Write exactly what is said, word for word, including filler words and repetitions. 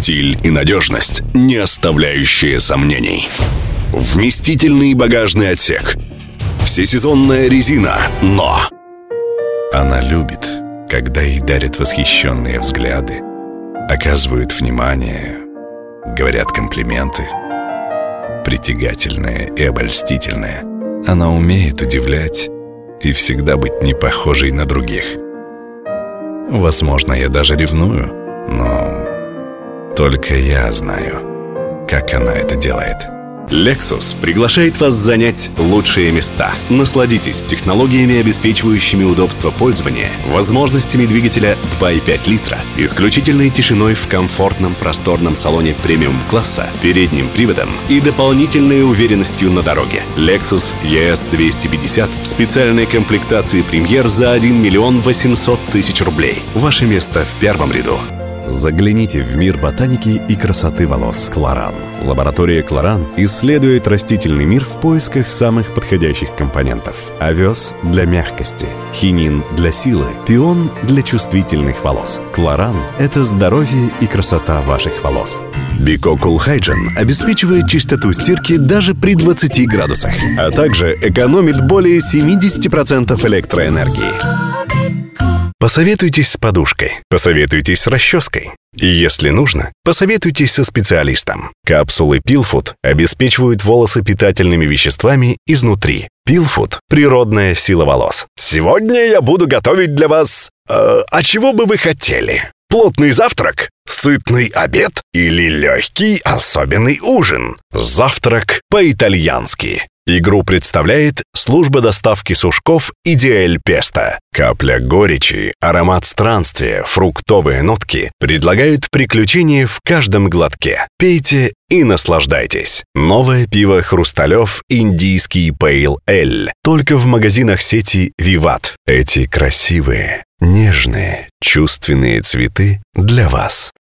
Стиль и надежность, не оставляющие сомнений. Вместительный багажный отсек. Всесезонная резина, но... Она любит, когда ей дарят восхищенные взгляды, оказывают внимание, говорят комплименты. Притягательная и обольстительная, она умеет удивлять и всегда быть не похожей на других. Возможно, я даже ревную, но только я знаю, как она это делает. Lexus приглашает вас занять лучшие места. Насладитесь технологиями, обеспечивающими удобство пользования, возможностями двигателя два и пять литра, исключительной тишиной в комфортном просторном салоне премиум-класса, передним приводом и дополнительной уверенностью на дороге. Lexus и эс двести пятьдесят в специальной комплектации премьер за один миллион восемьсот тысяч рублей. Ваше место в первом ряду. Загляните в мир ботаники и красоты волос Кларан. Лаборатория Кларан исследует растительный мир в поисках самых подходящих компонентов. Овес для мягкости, хинин для силы, пион для чувствительных волос. Кларан – это здоровье и красота ваших волос. Бико Cool Hygiene обеспечивает чистоту стирки даже при двадцати градусах, а также экономит более семьдесят процентов электроэнергии. Посоветуйтесь с подушкой, посоветуйтесь с расческой. И если нужно, посоветуйтесь со специалистом. Капсулы Pillfood обеспечивают волосы питательными веществами изнутри. Pillfood – природная сила волос. Сегодня я буду готовить для вас... Э, а чего бы вы хотели? Плотный завтрак? Сытный обед? Или легкий особенный ужин? Завтрак по-итальянски. Игру представляет служба доставки сушков «Идеаль Песто». Капля горечи, аромат странствия, фруктовые нотки предлагают приключения в каждом глотке. Пейте и наслаждайтесь. Новое пиво «Хрусталев» индийский Pale Ale. Только в магазинах сети «Виват». Эти красивые, нежные, чувственные цветы для вас.